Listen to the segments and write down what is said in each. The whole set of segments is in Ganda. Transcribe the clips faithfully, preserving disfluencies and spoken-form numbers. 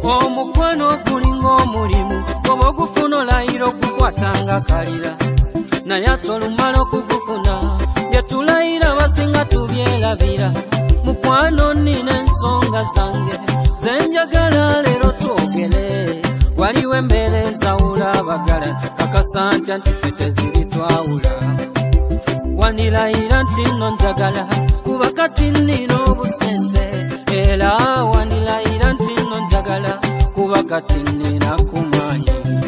omukwano gulinga omulimu oba ogufuna olayira okukwatanga kalira naye ate olumala okugufuna bye tulayira basinga tubyerabira. Mukwano nina ensonga zange zenjagala leero twogere, waliwo embeera ezawula abagala kakasa ntya nti ffe teziri twawula. Wandilayira nti nno njagala kuba kati nina obusente, era wandilayira nti nno njagala kuba kati nina kumanyi.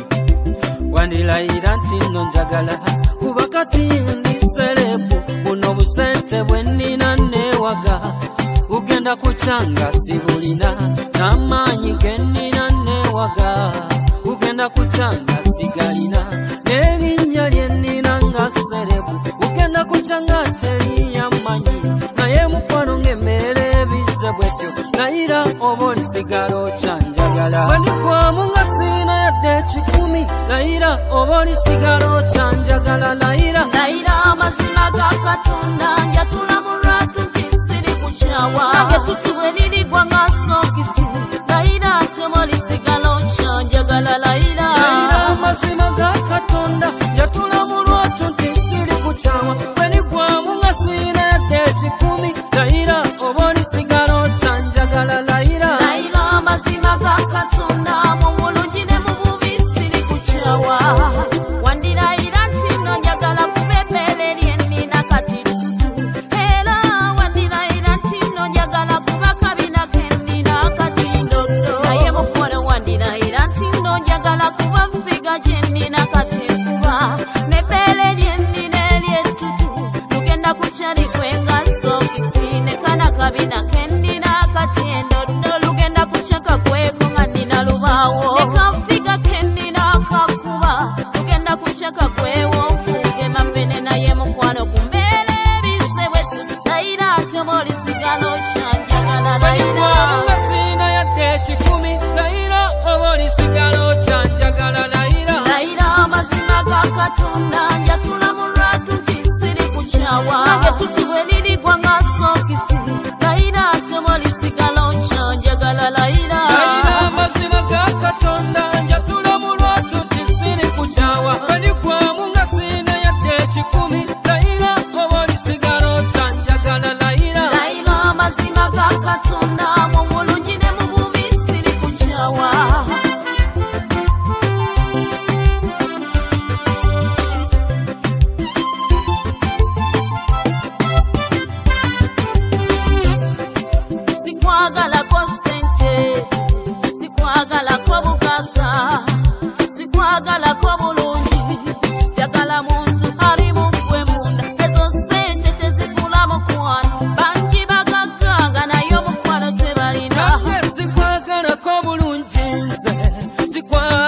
Wandilayira nti nno njagala kuba kati ndi serebu, buno busente bwe nina newaga ugenda kucanga sibulina, n'amaanyi ge nina newaga ugenda kucanga sigalina, n'erinnya lye nina nga serebu ugenda kucanga teriyamanyi. Naye mukwano ng'emmeera ebize bwetyo layira oba olisigala okyanjagala. Bwendigwamu nga siina yadde ekikumi layira oba olisigala okyanjagala. Layira layira amazima ga Katonda njatula mu lwatu nti siri kukyawa, nange tuti bwe lirigwa nga sookisi layira ate oba olisigala okyanjagala. Layira layira amazima ga Katonda njatula mu lwatu nti siri kukyawa, bwendigwamu nga siina yadde ekikumi layira oba olisigala okyanjagala. Layira layira amazima ga Katonda mu bulungi ne mu bubi siri kukyawa. Wandilayira nti nno njagala kuba ebbeere lye nnina kati tutu, era wandilayira nti nno njagala kuba kabina ke nnina kati ndoddo. Naye mukwano wandilayira nti nno njagala kuba ffiga gye nnina kati nkuba, n'ebbeere lye nnina eryettutu lugenda kukyarikwenga sookisi, ne kana kabina ke nnina kati endoddo lugenda kucaka kweko nga nnina lubaawo, ne kanfiga ke nnina kakuba lugenda kucaka kwewo nfuuge mavene. Naye mukwano ku mbeera ebise bwetu layira ate oba olisigala okyanjagala. bwendigwamu nga siina yadde ekikumi layira oba olisigala okyanjagala. Layira layira amazima ga Katonda njatula mu lwatu nti siri kukyawa, nange tuti bwe lirigwa nga sookisi layira ate oba olisigala okyanjagala. Layira layira amazima ga Katonda njatula mu lwatu nti siri kukyawa, bwendigwamu nga siina yadde ekikumi layira oba olisigala okyanjagala. Layira layira amazima ga Katonda mu bulungi ne mu bubi siri kukyawa. Sikwagalako ssente, sikwagalako bugagga, sikwagalako bulungi, njagala muntu ali mu ggwe munda. Ezo ssente tezigula mukwano, bangi bagagganga naye omukwano tebalina. nange sikwagalako bulungi nze sikwa